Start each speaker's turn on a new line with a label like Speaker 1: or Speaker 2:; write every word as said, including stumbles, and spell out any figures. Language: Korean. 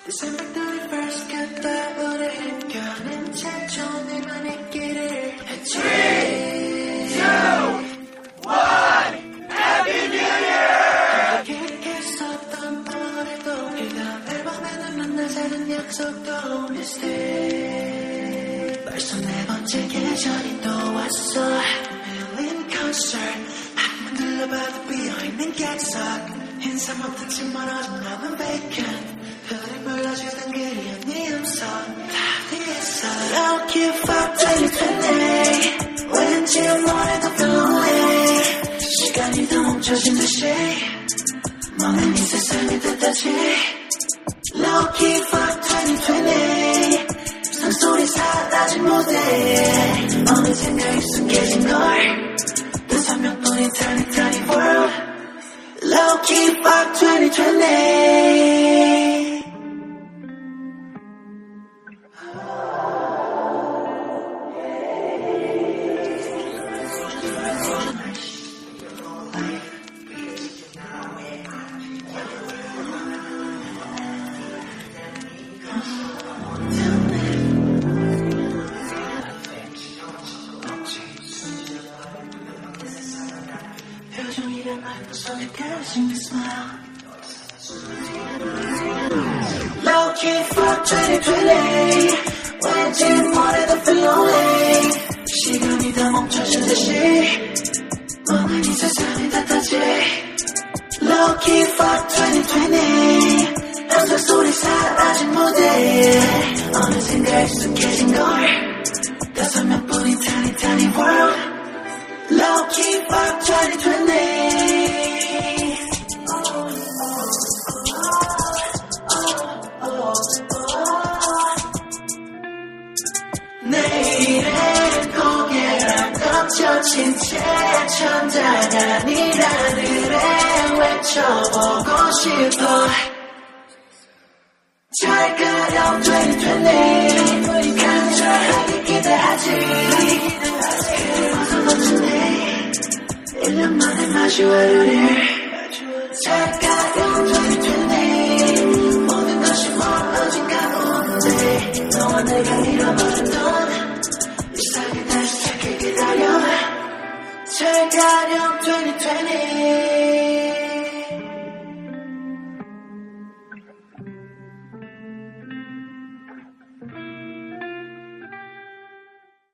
Speaker 1: December thirty-first 그때 우린 겨는 최초 내만의 길을 했지. three, two, one Happy New Year! 계획했었던 노래도 그다음 앨범에는 만나자는 약속도 Mistake. 벌써 네 번째 계절이 또 왔어. 밀린 콘서트 한번 들러봐도 비어있는 객석. 인사 못했지 멀어진 남은 vacant. 그를 불러주던 그리운 네 음성 다 뒤에서 Low key fuck twenty twenty 왠지 뭐래도 lonely 시간이 더 멈춰진 듯이 멍한 이 세상이 됐다지 Low key fuck twenty twenty 산소리 사라진 무대에 어느샌가 익숙해진 걸 다섯 명뿐인 tiny tiny world Low key fuck twenty twenty 표정이란 말도 속에 가진 그 smile Low key fuck twenty twenty 왠지 뭐래도 feel lonely 시간이 다 멈춰진 듯이 멍한 이 세상이 닿다지 Low key fuck twenty twenty 항상 소리 사라진 무대에 어느샌가 익숙해진 걸 다섯 명뿐인 tiny tiny world Low key fuck twenty twenty 내일은 고개랑 덮쳐진 채 천장아닌 하늘에 외쳐보고 싶어 잘 가렴 twenty twenty 간절하게 기대하지 그리워서 멋진 일 년 만에 마주 하루를